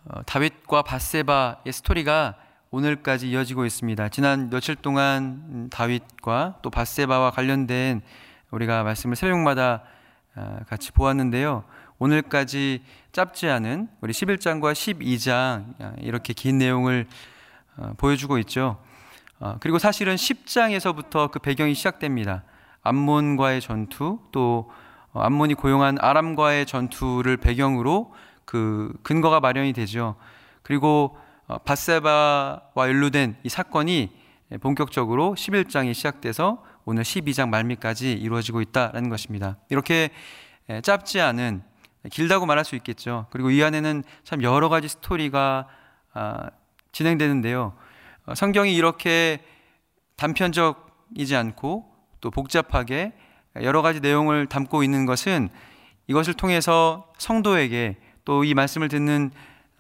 다윗과 밧세바의 스토리가 오늘까지 이어지고 있습니다. 지난 며칠 동안 다윗과 또 밧세바와 관련된 우리가 말씀을 새벽마다 같이 보았는데요. 오늘까지 짧지 않은 우리 11장과 12장 이렇게 긴 내용을 보여주고 있죠. 그리고 사실은 10장에서부터 그 배경이 시작됩니다. 암몬과의 전투, 또 암몬이 고용한 아람과의 전투를 배경으로 그 근거가 마련이 되죠. 그리고 밧세바와 연루된 이 사건이 본격적으로 11장이 시작돼서 오늘 12장 말미까지 이루어지고 있다는 것입니다. 이렇게 짧지 않은, 길다고 말할 수 있겠죠. 그리고 이 안에는 참 여러 가지 스토리가 진행되는데요. 성경이 이렇게 단편적이지 않고 또 복잡하게 여러 가지 내용을 담고 있는 것은 이것을 통해서 성도에게 또 이 말씀을 듣는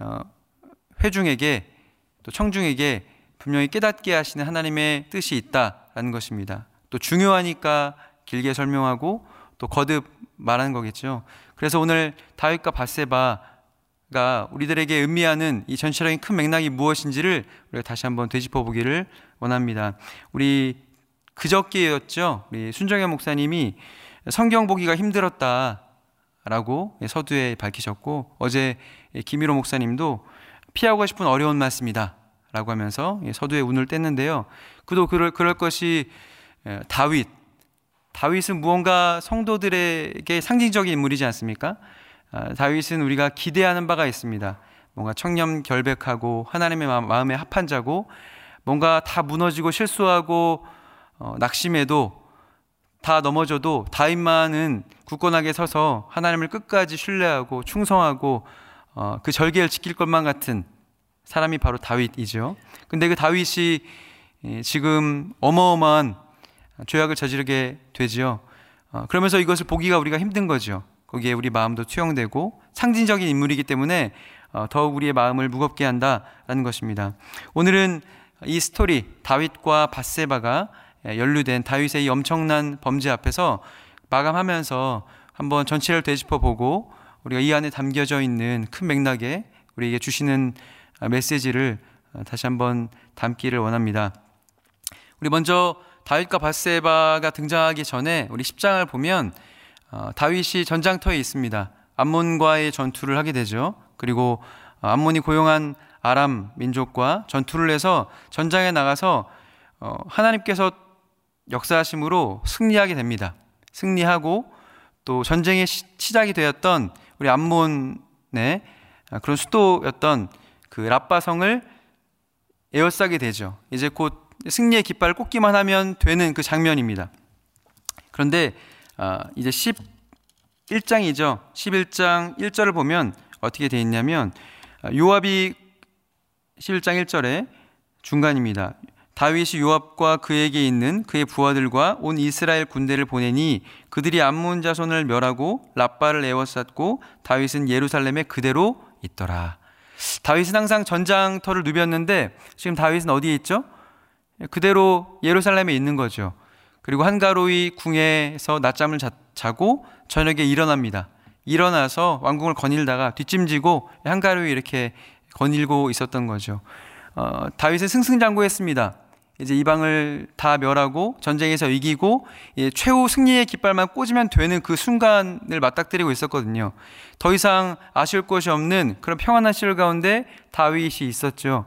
회중에게 또 청중에게 분명히 깨닫게 하시는 하나님의 뜻이 있다라는 것입니다. 또 중요하니까 길게 설명하고 또 거듭 말하는 거겠죠. 그래서 오늘 다윗과 밧세바가 우리들에게 의미하는 이 전체적인 큰 맥락이 무엇인지를 우리가 다시 한번 되짚어 보기를 원합니다. 우리 그저께였죠. 우리 순정현 목사님이 성경 보기가 힘들었다라고 서두에 밝히셨고, 어제 김일호 목사님도 피하고 싶은 어려운 말씀이다 라고 하면서 서두에 운을 뗐는데요. 그도 그럴 것이 다윗은 무언가 성도들에게 상징적인 인물이지 않습니까? 다윗은 우리가 기대하는 바가 있습니다. 뭔가 청렴결백하고 하나님의 마음에 합한 자고, 뭔가 다 무너지고 실수하고 낙심해도 다 넘어져도 다윗만은 굳건하게 서서 하나님을 끝까지 신뢰하고 충성하고 그 절개를 지킬 것만 같은 사람이 바로 다윗이죠. 근데 그 다윗이 지금 어마어마한 죄악을 저지르게 되지요. 그러면서 이것을 보기가 우리가 힘든 거죠. 거기에 우리 마음도 투영되고 상징적인 인물이기 때문에 더욱 우리의 마음을 무겁게 한다라는 것입니다. 오늘은 이 스토리, 다윗과 밧세바가 연루된 다윗의 이 엄청난 범죄 앞에서 마감하면서 한번 전체를 되짚어보고 우리가 이 안에 담겨져 있는 큰 맥락에 우리에게 주시는 메시지를 다시 한번 담기를 원합니다. 우리 먼저 다윗과 밧세바가 등장하기 전에 우리 10장을 보면 다윗이 전장터에 있습니다. 암몬과의 전투를 하게 되죠. 그리고 암몬이 고용한 아람 민족과 전투를 해서 전장에 나가서 하나님께서 역사하심으로 승리하게 됩니다. 승리하고 또 전쟁의 시작이 되었던 우리 암몬의 그런 수도였던 그 랍바성을 에워싸게 되죠. 이제 곧 승리의 깃발을 꽂기만 하면 되는 그 장면입니다. 그런데 이제 11장이죠. 11장 1절을 보면 어떻게 되어 있냐면, 요압이 11장 1절에 중간입니다. 다윗이 요압과 그에게 있는 그의 부하들과 온 이스라엘 군대를 보내니 그들이 암몬 자손을 멸하고 랍바를 에워쌌고 다윗은 예루살렘에 그대로 있더라. 다윗은 항상 전장터를 누볐는데 지금 다윗은 어디에 있죠? 그대로 예루살렘에 있는 거죠. 그리고 한가로이 궁에서 낮잠을 자고 저녁에 일어납니다. 일어나서 왕궁을 거닐다가 뒷짐지고 한가로이 이렇게 거닐고 있었던 거죠. 다윗은 승승장구했습니다. 이제 이방을 다 멸하고 전쟁에서 이기고 최후 승리의 깃발만 꽂으면 되는 그 순간을 맞닥뜨리고 있었거든요. 더 이상 아쉬울 것이 없는 그런 평안한 시절 가운데 다윗이 있었죠.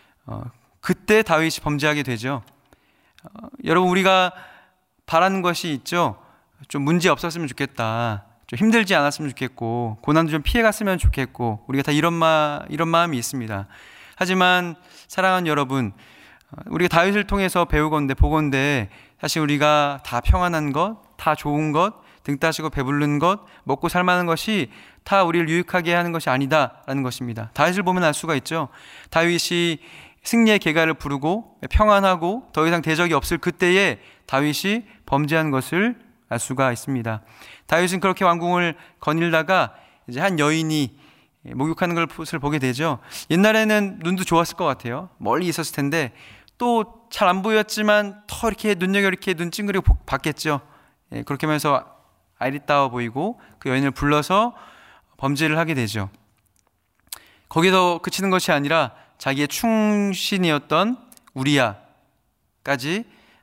그때 다윗이 범죄하게 되죠. 여러분, 우리가 바라는 것이 있죠. 좀 문제 없었으면 좋겠다, 좀 힘들지 않았으면 좋겠고, 고난도 좀 피해갔으면 좋겠고, 우리가 다 이런 마음이 있습니다. 하지만 사랑하는 여러분, 우리가 다윗을 통해서 보건대 사실 우리가 다 평안한 것, 다 좋은 것, 등 따시고 배부른 것, 먹고 살만한 것이 다 우리를 유익하게 하는 것이 아니다라는 것입니다. 다윗을 보면 알 수가 있죠. 다윗이 승리의 계가를 부르고 평안하고 더 이상 대적이 없을 그때에 다윗이 범죄한 것을 알 수가 있습니다. 다윗은 그렇게 왕궁을 거닐다가 이제 한 여인이 목욕하는 것을 보게 되죠. 옛날에는 눈도 좋았을 것 같아요. 멀리 있었을 텐데 또 잘 안 보였지만 더 이렇게 이렇게 눈 찡그리고 봤겠죠. 그렇게 하면서 아리따워 보이고 그 여인을 불러서 범죄를 하게 되죠. 거기서 그치는 것이 아니라 자기의 충신이었던 우리야까지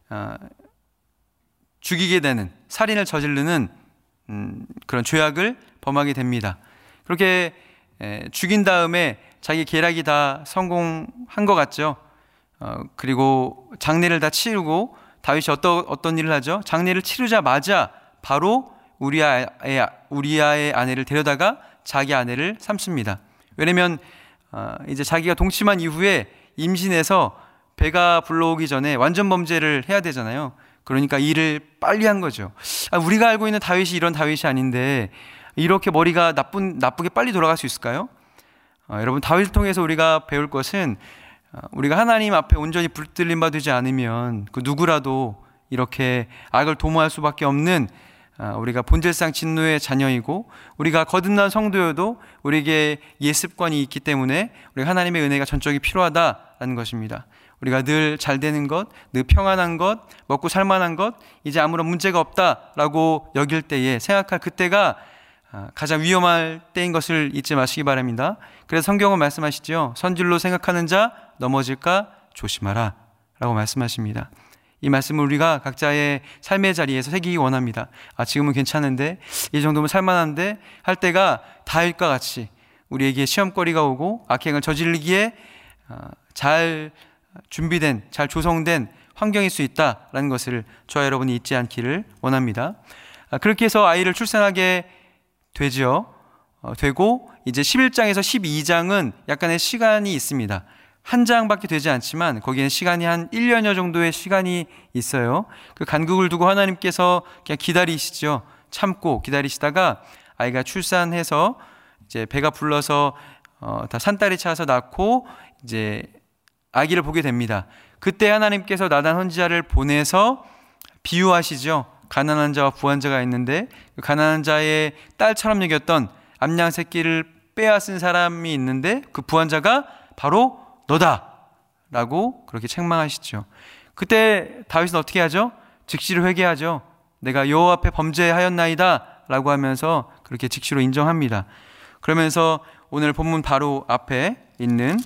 죽이게 되는, 살인을 저지르는 그런 죄악을 범하게 됩니다. 그렇게 죽인 다음에 자기 계략이 다 성공한 것 같죠. 그리고 장례를 다 치르고 다윗이 어떤 일을 하죠? 장례를 치르자마자 바로 우리아의 아내를 데려다가 자기 아내를 삼습니다. 왜냐면 이제 자기가 동침한 이후에 임신해서 배가 불러오기 전에 완전 범죄를 해야 되잖아요. 그러니까 일을 빨리 한 거죠. 우리가 알고 있는 다윗이 이런 다윗이 아닌데 이렇게 머리가 나쁘게 빨리 돌아갈 수 있을까요? 여러분, 다윗을 통해서 우리가 배울 것은 우리가 하나님 앞에 온전히 붙들림 받지 않으면 그 누구라도 이렇게 악을 도모할 수밖에 없는 우리가 본질상 진노의 자녀이고, 우리가 거듭난 성도여도 우리에게 예습관이 있기 때문에 우리가 하나님의 은혜가 전적이 필요하다라는 것입니다. 우리가 늘 잘 되는 것, 늘 평안한 것, 먹고 살만한 것, 이제 아무런 문제가 없다라고 여길 때에 생각할 그때가 가장 위험할 때인 것을 잊지 마시기 바랍니다. 그래서 성경은 말씀하시죠. 선질로 생각하는 자 넘어질까 조심하라 라고 말씀하십니다. 이 말씀을 우리가 각자의 삶의 자리에서 새기기 원합니다. 지금은 괜찮은데, 이 정도면 살만한데 할 때가 다윗과 같이 우리에게 시험거리가 오고 악행을 저지르기에 잘 준비된, 잘 조성된 환경일 수 있다라는 것을 저와 여러분이 잊지 않기를 원합니다. 그렇게 해서 아이를 출산하게 되고 이제 11장에서 12장은 약간의 시간이 있습니다. 한 장밖에 되지 않지만 거기에는 시간이 한 1년여 정도의 시간이 있어요. 그 간극을 두고 하나님께서 그냥 기다리시죠. 참고 기다리시다가 아이가 출산해서 이제 배가 불러서 다 산딸이 차서 낳고 이제 아기를 보게 됩니다. 그때 하나님께서 나단 선지자를 보내서 비유하시죠. 가난한 자와 부한 자가 있는데 그 가난한 자의 딸처럼 여겼던 암양 새끼를 빼앗은 사람이 있는데 그 부한 자가 바로 너다 라고 그렇게 책망하시죠. 그때 다윗은 어떻게 하죠? 즉시로 회개하죠. 내가 여호와 앞에 범죄하였나이다 라고 하면서 그렇게 즉시로 인정합니다. 그러면서 오늘 본문 바로 앞에 있는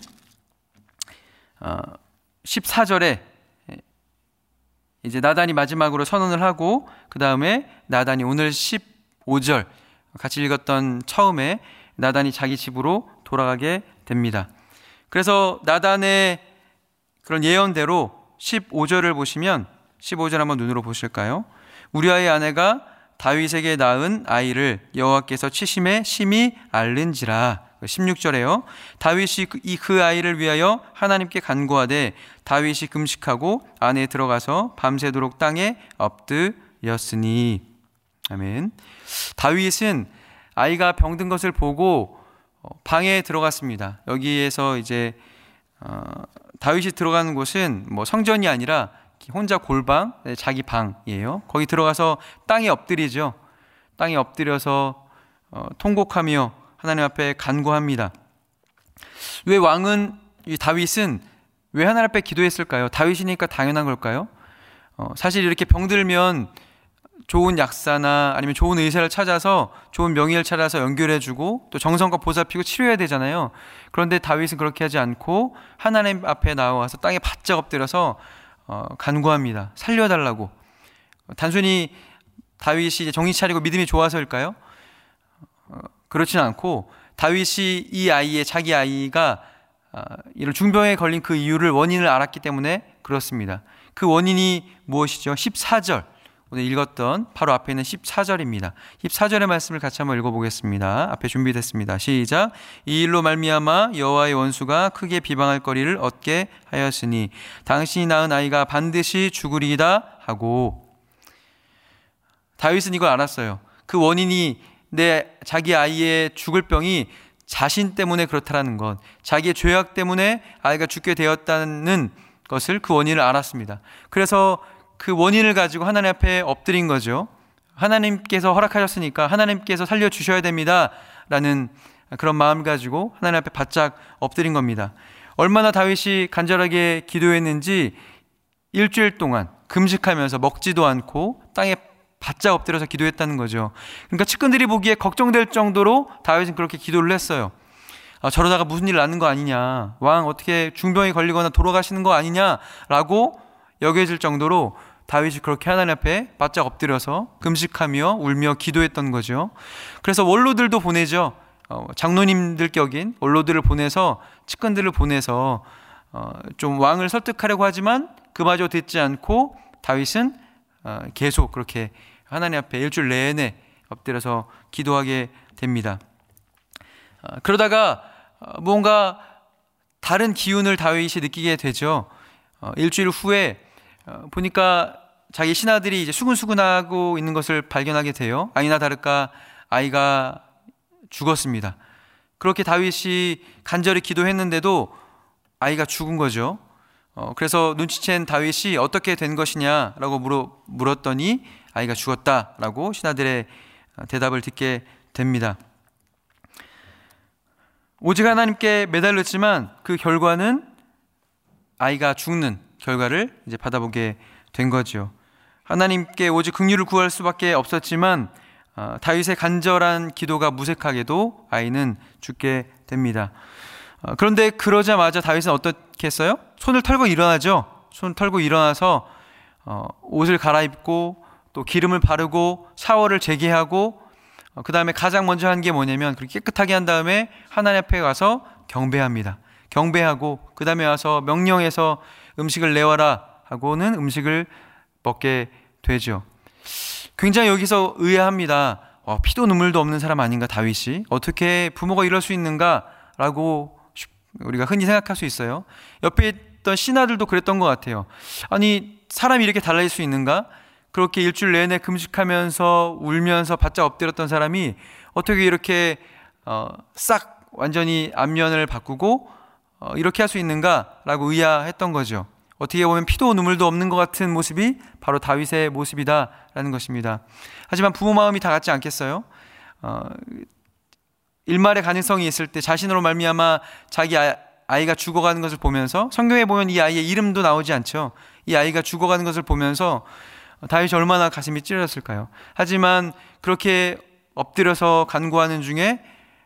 14절에 이제 나단이 마지막으로 선언을 하고, 그 다음에 나단이 오늘 15절 같이 읽었던 처음에 나단이 자기 집으로 돌아가게 됩니다. 그래서 나단의 그런 예언대로 15절을 보시면, 15절 한번 눈으로 보실까요? 우리아의 아내가 다윗에게 낳은 아이를 여호와께서 치심에 심히 앓는지라. 16절에요. 다윗이 그 아이를 위하여 하나님께 간구하되 다윗이 금식하고 안에 들어가서 밤새도록 땅에 엎드렸으니. 아멘. 다윗은 아이가 병든 것을 보고 방에 들어갔습니다. 여기에서 이제 다윗이 들어가는 곳은 뭐 성전이 아니라 혼자 골방, 자기 방이에요. 거기 들어가서 땅에 엎드리죠. 땅에 엎드려서 통곡하며 하나님 앞에 간구합니다. 왜 왕은, 다윗은 왜 하나님 앞에 기도했을까요? 다윗이니까 당연한 걸까요? 사실 이렇게 병들면 좋은 약사나 아니면 좋은 의사를 찾아서 좋은 명의를 찾아서 연결해주고 또 정성껏 보살피고 치료해야 되잖아요. 그런데 다윗은 그렇게 하지 않고 하나님 앞에 나와서 땅에 바짝 엎드려서 간구합니다. 살려달라고. 단순히 다윗이 정신 차리고 믿음이 좋아서일까요? 그렇지는 않고 다윗이 이 아이의, 자기 아이가 이런 중병에 걸린 그 이유를, 원인을 알았기 때문에 그렇습니다. 그 원인이 무엇이죠? 14절, 오늘 읽었던 바로 앞에 있는 14절입니다. 14절의 말씀을 같이 한번 읽어보겠습니다. 앞에 준비됐습니다. 시작. 이 일로 말미암아 여호와의 원수가 크게 비방할 거리를 얻게 하였으니 당신이 낳은 아이가 반드시 죽으리이다 하고. 다윗은 이걸 알았어요. 그 원인이 자기 아이의 죽을 병이 자신 때문에 그렇다라는 것, 자기의 죄악 때문에 아이가 죽게 되었다는 것을, 그 원인을 알았습니다. 그래서 그 원인을 가지고 하나님 앞에 엎드린 거죠. 하나님께서 허락하셨으니까 하나님께서 살려주셔야 됩니다 라는 그런 마음 가지고 하나님 앞에 바짝 엎드린 겁니다. 얼마나 다윗이 간절하게 기도했는지 일주일 동안 금식하면서 먹지도 않고 땅에 바짝 엎드려서 기도했다는 거죠. 그러니까 측근들이 보기에 걱정될 정도로 다윗은 그렇게 기도를 했어요. 저러다가 무슨 일 나는 거 아니냐, 왕 어떻게 중병에 걸리거나 돌아가시는 거 아니냐라고 여겨질 정도로 다윗이 그렇게 하나님 앞에 바짝 엎드려서 금식하며 울며 기도했던 거죠. 그래서 원로들도 보내죠. 장로님들 격인 원로들을 보내서, 측근들을 보내서 좀 왕을 설득하려고 하지만 그마저 듣지 않고 다윗은 계속 그렇게 하나님 앞에 일주일 내내 엎드려서 기도하게 됩니다. 그러다가 뭔가 다른 기운을 다윗이 느끼게 되죠. 일주일 후에 보니까 자기 신하들이 이제 수근수근하고 있는 것을 발견하게 돼요. 아니나 다를까 아이가 죽었습니다. 그렇게 다윗이 간절히 기도했는데도 아이가 죽은 거죠. 그래서 눈치챈 다윗이 어떻게 된 것이냐라고 물었더니 아이가 죽었다라고 신하들의 대답을 듣게 됩니다. 오직 하나님께 매달렸지만 그 결과는 아이가 죽는 결과를 이제 받아보게 된 거죠. 하나님께 오직 긍휼을 구할 수밖에 없었지만 다윗의 간절한 기도가 무색하게도 아이는 죽게 됩니다. 그런데 그러자마자 다윗은 어떻게 했어요? 손을 털고 일어나죠. 손을 털고 일어나서 옷을 갈아입고 또 기름을 바르고 샤워를 재개하고 그 다음에 가장 먼저 한 게 뭐냐면 그렇게 깨끗하게 한 다음에 하나님 앞에 가서 경배합니다. 경배하고 그 다음에 와서 명령해서 음식을 내와라 하고는 음식을 먹게 되죠. 굉장히 여기서 의아합니다. 피도 눈물도 없는 사람 아닌가 다윗이? 어떻게 부모가 이럴 수 있는가? 라고 우리가 흔히 생각할 수 있어요. 옆에 있던 신하들도 그랬던 것 같아요. 아니, 사람이 이렇게 달라질 수 있는가? 그렇게 일주일 내내 금식하면서 울면서 바짝 엎드렸던 사람이 어떻게 이렇게 싹 완전히 안면을 바꾸고 이렇게 할 수 있는가라고 의아했던 거죠. 어떻게 보면 피도 눈물도 없는 것 같은 모습이 바로 다윗의 모습이다라는 것입니다. 하지만 부모 마음이 다 같지 않겠어요? 일말의 가능성이 있을 때 자신으로 말미암아 자기 아이가 죽어가는 것을 보면서, 성경에 보면 이 아이의 이름도 나오지 않죠. 이 아이가 죽어가는 것을 보면서 다윗이 얼마나 가슴이 찢어졌을까요? 하지만 그렇게 엎드려서 간구하는 중에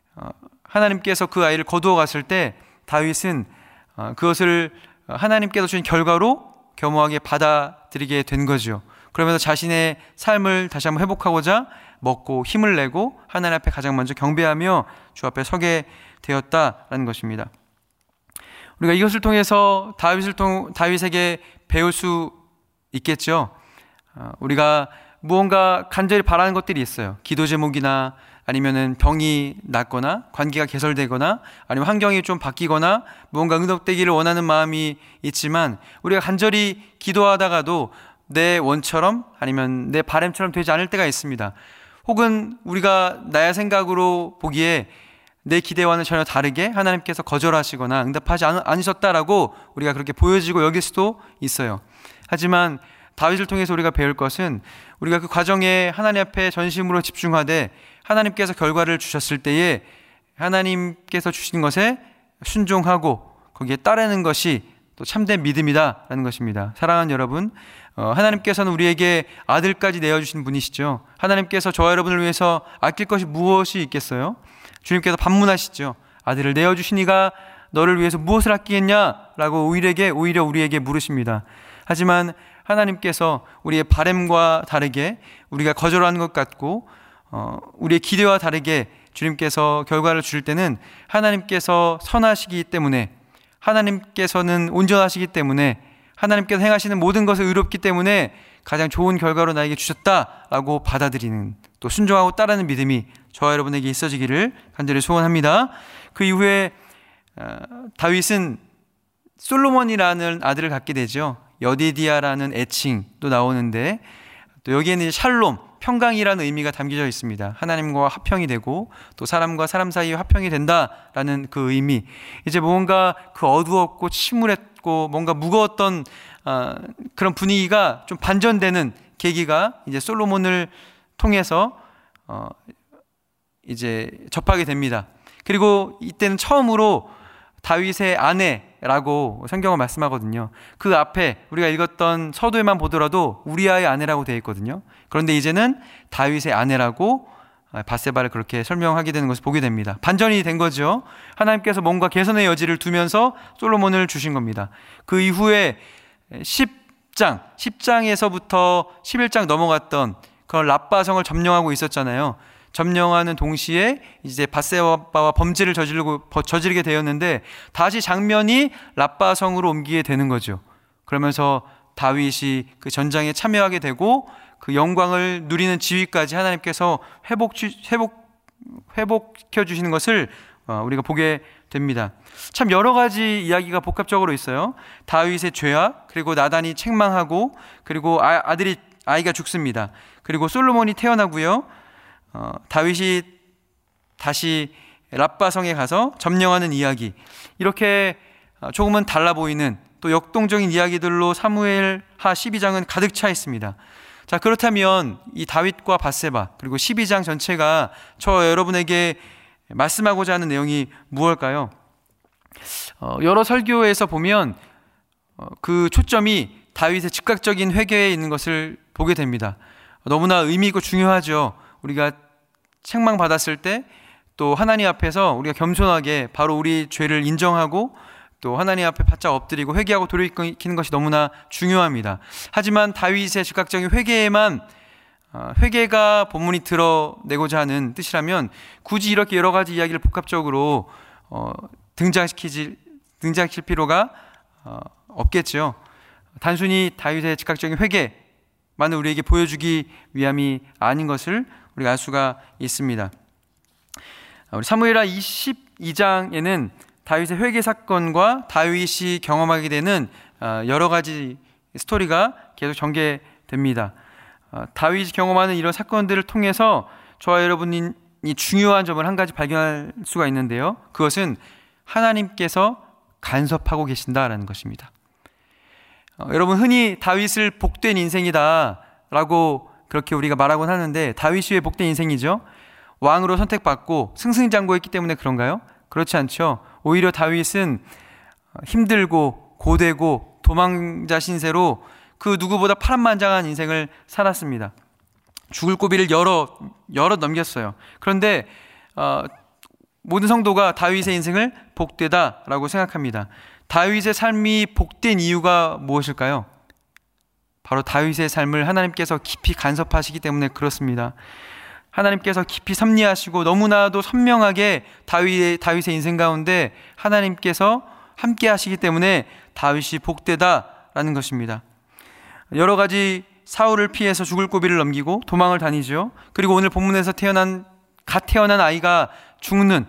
하나님께서 그 아이를 거두어 갔을 때 다윗은 그것을 하나님께서 주신 결과로 겸허하게 받아들이게 된 거죠. 그러면서 자신의 삶을 다시 한번 회복하고자 먹고 힘을 내고 하나님 앞에 가장 먼저 경배하며 주 앞에 서게 되었다라는 것입니다. 우리가 이것을 통해서 다윗에게 배울 수 있겠죠. 우리가 무언가 간절히 바라는 것들이 있어요. 기도 제목이나 아니면은 병이 낫거나 관계가 개설되거나 아니면 환경이 좀 바뀌거나 무언가 응답되기를 원하는 마음이 있지만 우리가 간절히 기도하다가도 내 원처럼 아니면 내 바람처럼 되지 않을 때가 있습니다. 혹은 우리가 나의 생각으로 보기에 내 기대와는 전혀 다르게 하나님께서 거절하시거나 응답하지 않으셨다라고 우리가 그렇게 보여지고 여길 수도 있어요. 하지만 다윗을 통해서 우리가 배울 것은 우리가 그 과정에 하나님 앞에 전심으로 집중하되 하나님께서 결과를 주셨을 때에 하나님께서 주신 것에 순종하고 거기에 따르는 것이 또 참된 믿음이다라는 것입니다. 사랑하는 여러분, 하나님께서는 우리에게 아들까지 내어주신 분이시죠. 하나님께서 저와 여러분을 위해서 아낄 것이 무엇이 있겠어요? 주님께서 반문하시죠. 아들을 내어주시니가 너를 위해서 무엇을 아끼겠냐라고 오히려 우리에게 물으십니다. 하지만 하나님께서 우리의 바램과 다르게 우리가 거절하는 것 같고 우리의 기대와 다르게 주님께서 결과를 주실 때는 하나님께서 선하시기 때문에, 하나님께서는 온전하시기 때문에, 하나님께서 행하시는 모든 것을 의롭기 때문에 가장 좋은 결과로 나에게 주셨다라고 받아들이는, 또 순종하고 따르는 믿음이 저와 여러분에게 있어지기를 간절히 소원합니다. 그 이후에 다윗은 솔로몬이라는 아들을 갖게 되죠. 여디디아라는 애칭도 나오는데 또 여기에는 샬롬, 평강이라는 의미가 담겨져 있습니다. 하나님과 화평이 되고 또 사람과 사람 사이에 화평이 된다라는 그 의미. 이제 뭔가 그 어두웠고 침울했고 뭔가 무거웠던 그런 분위기가 좀 반전되는 계기가 이제 솔로몬을 통해서 이제 접하게 됩니다. 그리고 이때는 처음으로 다윗의 아내라고 성경은 말씀하거든요. 그 앞에 우리가 읽었던 서두에만 보더라도 우리아의 아내라고 되어 있거든요. 그런데 이제는 다윗의 아내라고 밧세바를 그렇게 설명하게 되는 것을 보게 됩니다. 반전이 된 거죠. 하나님께서 뭔가 개선의 여지를 두면서 솔로몬을 주신 겁니다. 그 이후에 10장에서부터 11장 넘어갔던 그런 랍바성을 점령하고 있었잖아요. 점령하는 동시에 이제 밧세바와 범죄를 저지르게 되었는데 다시 장면이 랍바성으로 옮기게 되는 거죠. 그러면서 다윗이 그 전장에 참여하게 되고 그 영광을 누리는 지위까지 하나님께서 회복시켜 주시는 것을 우리가 보게 됩니다. 참 여러 가지 이야기가 복합적으로 있어요. 다윗의 죄악, 그리고 나단이 책망하고, 그리고 아이가 죽습니다. 그리고 솔로몬이 태어나고요. 다윗이 다시 랍바성에 가서 점령하는 이야기, 이렇게 조금은 달라 보이는 또 역동적인 이야기들로 사무엘하 12장은 가득 차 있습니다. 자, 그렇다면 이 다윗과 밧세바 그리고 12장 전체가 저 여러분에게 말씀하고자 하는 내용이 무엇일까요? 여러 설교에서 보면 그 초점이 다윗의 즉각적인 회개에 있는 것을 보게 됩니다. 너무나 의미 있고 중요하죠. 우리가 책망받았을 때 또 하나님 앞에서 우리가 겸손하게 바로 우리 죄를 인정하고 또 하나님 앞에 바짝 엎드리고 회개하고 돌이키는 것이 너무나 중요합니다. 하지만 다윗의 즉각적인 회개가 본문이 드러내고자 하는 뜻이라면 굳이 이렇게 여러 가지 이야기를 복합적으로 등장시킬 필요가 없겠죠. 단순히 다윗의 즉각적인 회개만을 우리에게 보여주기 위함이 아닌 것을 우리가 알 수가 있습니다. 우리 사무엘하 22장에는 다윗의 회개 사건과 다윗이 경험하게 되는 여러 가지 스토리가 계속 전개됩니다. 다윗이 경험하는 이런 사건들을 통해서 저와 여러분이 중요한 점을 한 가지 발견할 수가 있는데요. 그것은 하나님께서 간섭하고 계신다라는 것입니다. 여러분, 흔히 다윗을 복된 인생이다 라고 그렇게 우리가 말하곤 하는데, 다윗이 왜 복된 인생이죠? 왕으로 선택받고 승승장구했기 때문에 그런가요? 그렇지 않죠. 오히려 다윗은 힘들고 고되고 도망자 신세로 그 누구보다 파란만장한 인생을 살았습니다. 죽을 고비를 여러 넘겼어요. 그런데 모든 성도가 다윗의 인생을 복되다라고 생각합니다. 다윗의 삶이 복된 이유가 무엇일까요? 바로 다윗의 삶을 하나님께서 깊이 간섭하시기 때문에 그렇습니다. 하나님께서 깊이 섭리하시고 너무나도 선명하게 다윗의 인생 가운데 하나님께서 함께 하시기 때문에 다윗이 복되다라는 것입니다. 여러 가지 사울을 피해서 죽을 고비를 넘기고 도망을 다니죠. 그리고 오늘 본문에서 갓 태어난 아이가 죽는,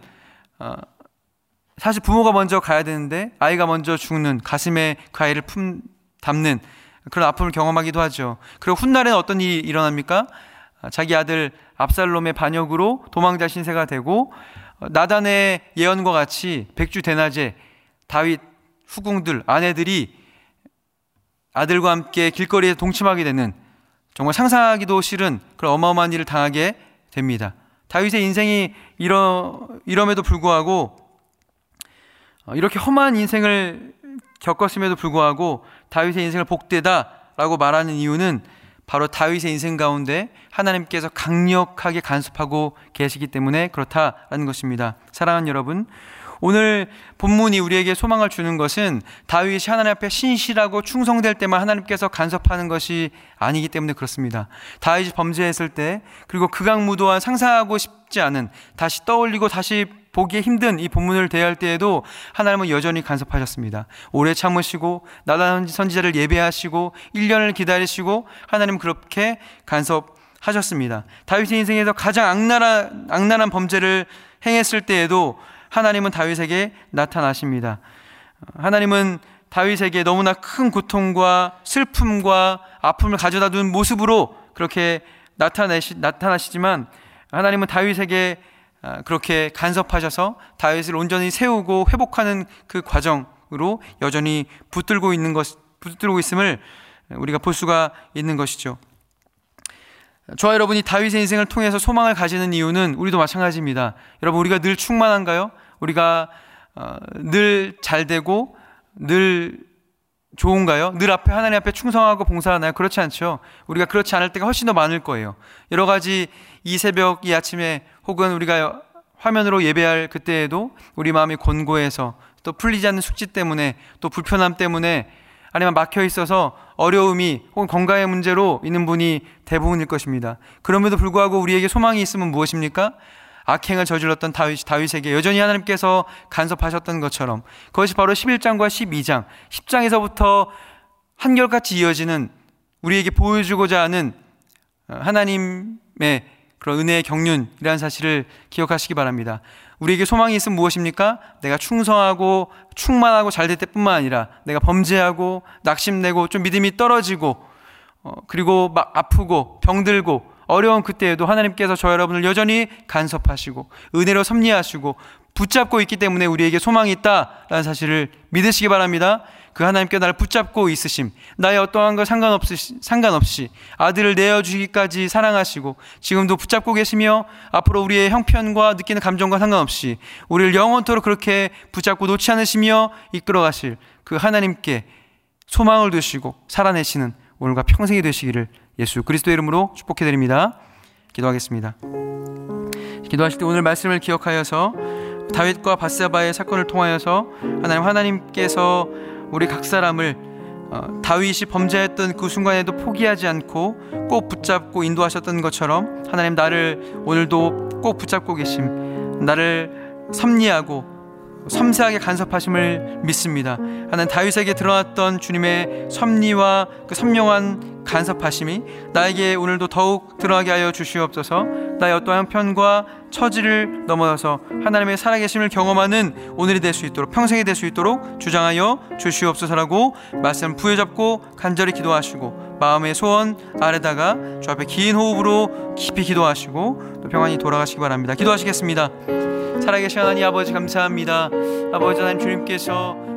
사실 부모가 먼저 가야 되는데 아이가 먼저 죽는, 가슴에 그 아이를 담는 그런 아픔을 경험하기도 하죠. 그리고 훗날에는 어떤 일이 일어납니까? 자기 아들 압살롬의 반역으로 도망자 신세가 되고, 나단의 예언과 같이 백주대낮에 다윗 후궁들, 아내들이 아들과 함께 길거리에 동침하게 되는, 정말 상상하기도 싫은 그런 어마어마한 일을 당하게 됩니다. 다윗의 인생이 이럼에도 불구하고, 이렇게 험한 인생을 겪었음에도 불구하고 다윗의 인생을 복되다라고 말하는 이유는 바로 다윗의 인생 가운데 하나님께서 강력하게 간섭하고 계시기 때문에 그렇다라는 것입니다. 사랑하는 여러분, 오늘 본문이 우리에게 소망을 주는 것은 다윗이 하나님 앞에 신실하고 충성될 때만 하나님께서 간섭하는 것이 아니기 때문에 그렇습니다. 다윗이 범죄했을 때, 그리고 극악무도한 상상하고 싶지 않은, 다시 떠올리고 다시 보기 힘든 이 본문을 대할 때에도 하나님은 여전히 간섭하셨습니다. 오래 참으시고 나단 선지자를 예배하시고 1년을 기다리시고 하나님은 그렇게 간섭하셨습니다. 다윗의 인생에서 가장 악랄한 범죄를 행했을 때에도 하나님은 다윗에게 나타나십니다. 하나님은 다윗에게 너무나 큰 고통과 슬픔과 아픔을 가져다 둔 모습으로 그렇게 나타나시지만, 하나님은 다윗에게 그렇게 간섭하셔서 다윗을 온전히 세우고 회복하는 그 과정으로 여전히 붙들고 있음을 우리가 볼 수가 있는 것이죠. 저와 여러분이 다윗의 인생을 통해서 소망을 가지는 이유는 우리도 마찬가지입니다. 여러분, 우리가 늘 충만한가요? 우리가 늘 잘되고 늘 좋은가요? 늘 앞에 하나님 앞에 충성하고 봉사하나요? 그렇지 않죠. 우리가 그렇지 않을 때가 훨씬 더 많을 거예요. 여러 가지 이 새벽 이 아침에 혹은 우리가 화면으로 예배할 그때에도 우리 마음이 곤고해서 또 풀리지 않는 숙제 때문에 또 불편함 때문에 아니면 막혀 있어서 어려움이 혹은 건강의 문제로 있는 분이 대부분일 것입니다. 그럼에도 불구하고 우리에게 소망이 있으면 무엇입니까? 악행을 저질렀던 다윗에게 여전히 하나님께서 간섭하셨던 것처럼 그것이 바로 11장과 12장 10장에서부터 한결같이 이어지는 우리에게 보여주고자 하는 하나님의 그런 은혜의 경륜이라는 사실을 기억하시기 바랍니다. 우리에게 소망이 있으면 무엇입니까? 내가 충성하고 충만하고 잘 될 때뿐만 아니라 내가 범죄하고 낙심내고 좀 믿음이 떨어지고 그리고 막 아프고 병들고 어려운 그때에도 하나님께서 저 여러분을 여전히 간섭하시고 은혜로 섭리하시고 붙잡고 있기 때문에 우리에게 소망이 있다라는 사실을 믿으시기 바랍니다. 그 하나님께 나를 붙잡고 있으심, 나의 어떠한 것 상관없이 아들을 내어주기까지 사랑하시고 지금도 붙잡고 계시며 앞으로 우리의 형편과 느끼는 감정과 상관없이 우리를 영원토록 그렇게 붙잡고 놓지 않으시며 이끌어 가실 그 하나님께 소망을 두시고 살아내시는 오늘과 평생이 되시기를 예수 그리스도의 이름으로 축복해 드립니다. 기도하겠습니다. 기도하실 때 오늘 말씀을 기억하여서 다윗과 밧세바의 사건을 통하여서 하나님께서 우리 각 사람을 다윗이 범죄했던 그 순간에도 포기하지 않고 꼭 붙잡고 인도하셨던 것처럼 하나님 나를 오늘도 꼭 붙잡고 계심, 나를 섭리하고 섬세하게 간섭하심을 믿습니다. 하나님 다윗에게 드러났던 주님의 섭리와 그 선명한 간섭하심이 나에게 오늘도 더욱 드러나게 하여 주시옵소서. 나의 어떠한 형편과 처지를 넘어서 하나님의 살아계심을 경험하는 오늘이 될 수 있도록 평생이 될 수 있도록 주장하여 주시옵소서라고 말씀 부여잡고 간절히 기도하시고 마음의 소원 아래다가 주 앞에 긴 호흡으로 깊이 기도하시고 또 평안히 돌아가시기 바랍니다. 기도하시겠습니다. 살아계신 하나님 아버지 감사합니다. 아버지 하나님 주님께서